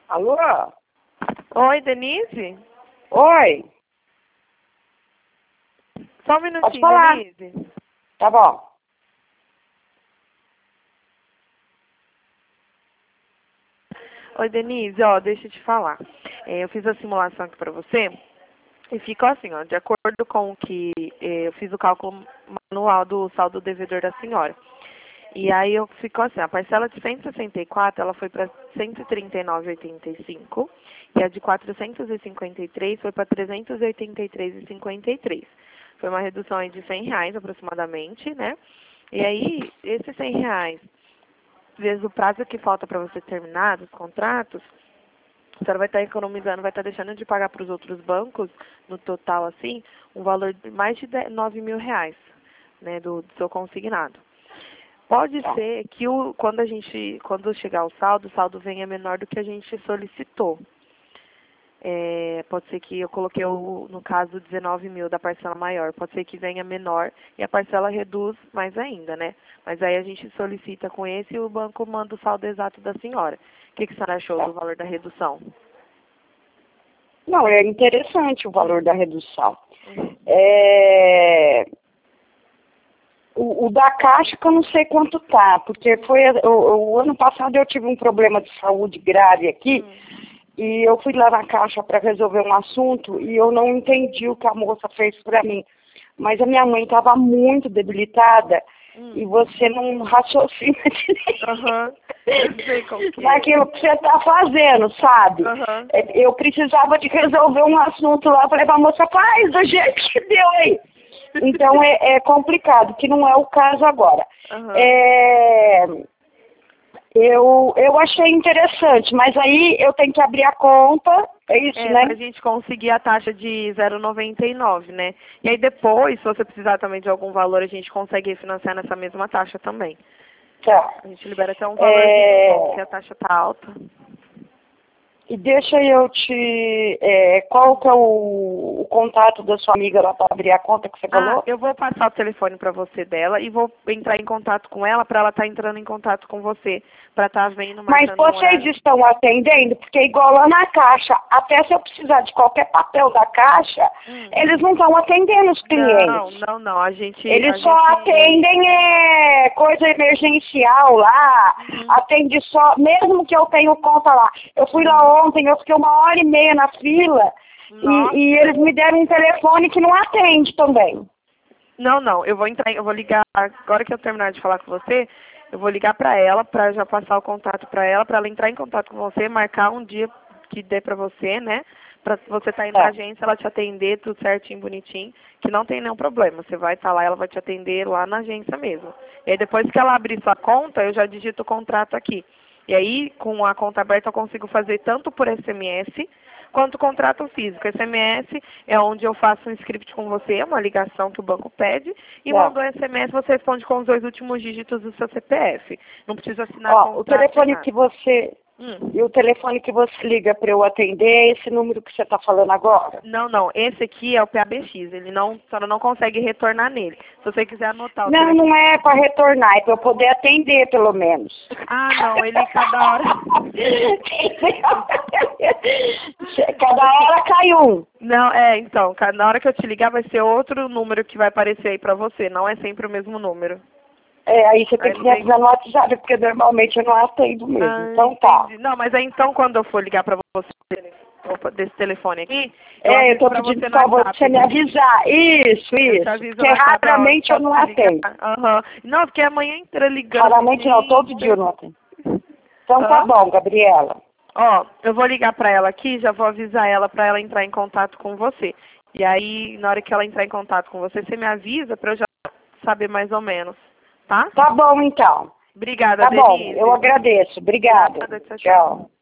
Alô? Oi, Denise? Oi? Só um Pode minutinho, falar. Denise. Tá bom. Oi, Denise, ó, deixa eu te falar. Eu fiz a simulação aqui pra você e ficou assim, ó, de acordo com o que eu fiz o cálculo manual do saldo devedor da senhora. E aí ficou assim, a parcela de 164, ela foi para 139,85 e a de 453 foi para 383,53. Foi uma redução aí de R$ 100 aproximadamente, né? E aí, esses R$ 100, vezes o prazo que falta para você terminar dos contratos, a senhora vai estar economizando, vai estar deixando de pagar para os outros bancos, no total assim, um valor de mais de R$ 9.000, né, do seu consignado. Pode ser que quando chegar o saldo venha menor do que a gente solicitou. Pode ser que eu coloquei, no caso, 19.000 da parcela maior. Pode ser que venha menor e a parcela reduz mais ainda, né? Mas aí a gente solicita com esse e o banco manda o saldo exato da senhora. O que a senhora achou do valor da redução? Não, é interessante o valor da redução. Uhum. O da Caixa que eu não sei quanto tá, porque foi o ano passado eu tive um problema de saúde grave aqui e eu fui lá na Caixa para resolver um assunto e eu não entendi o que a moça fez para mim. Mas a minha mãe estava muito debilitada e você não raciocina direito. Aham. Eu sei como que é. Naquilo que você está fazendo, sabe? Aham. Eu precisava de resolver um assunto lá, eu falei pra moça, faz do jeito que deu aí. Então é complicado, que não é o caso agora. Aham. Eu achei interessante, mas aí eu tenho que abrir a conta, é isso, né? Pra gente conseguir a taxa de 0,99, né? E aí depois, se você precisar também de algum valor, a gente consegue refinanciar nessa mesma taxa também. Tá. A gente libera até um valorzinho bom, porque a taxa tá alta. E deixa eu te... qual que é o contato da sua amiga lá para abrir a conta que você falou? Eu vou passar o telefone para você dela e vou entrar em contato com ela para ela estar entrando em contato com você, para estar vendo, Mas marcando um vocês horário. estão atendendo? Porque igual lá na Caixa, até se eu precisar de qualquer papel da Caixa, eles não estão atendendo os clientes. Não. Eles só atendem coisa emergencial lá, atende só, mesmo que eu tenho conta lá. Eu fui lá ontem, eu fiquei 1h30 na fila e eles me deram um telefone que não atende também. Não, eu vou ligar, agora que eu terminar de falar com você, eu vou ligar para ela, para já passar o contato para ela entrar em contato com você, marcar um dia que dê para você, né? Para você estar aí na agência, ela te atender, tudo certinho, bonitinho, que não tem nenhum problema. Você vai estar lá, ela vai te atender lá na agência mesmo. E aí depois que ela abrir sua conta, eu já digito o contrato aqui. E aí, com a conta aberta, eu consigo fazer tanto por SMS quanto contrato físico. SMS é onde eu faço um script com você, uma ligação que o banco pede, e mando um SMS, você responde com os 2 últimos dígitos do seu CPF. Não precisa assinar contrato. O telefone que você... E o telefone que você liga para eu atender é esse número que você está falando agora? Não. Esse aqui é o PABX. A senhora não consegue retornar nele. Se você quiser anotar o telefone. Não é para retornar, é para eu poder atender, pelo menos. Não, ele cada hora... Cada hora cai um. Não, então, na hora que eu te ligar vai ser outro número que vai aparecer aí pra você. Não é sempre o mesmo número. Aí você tem que me avisar no WhatsApp, porque normalmente eu não atendo mesmo. Então tá. Não, mas aí então quando eu for ligar pra você desse telefone aqui, eu tô pedindo por favor pra você me avisar. Isso. Porque raramente eu não atendo. Não, porque amanhã inteira ligando. Raramente não, todo dia eu não atendo. Então tá bom, Gabriela. Eu vou ligar pra ela aqui, já vou avisar ela pra ela entrar em contato com você. E aí, na hora que ela entrar em contato com você, você me avisa pra eu já saber mais ou menos, tá? Tá bom, então. Obrigada, Denise. Tá bom, eu agradeço. Obrigada. Tchau.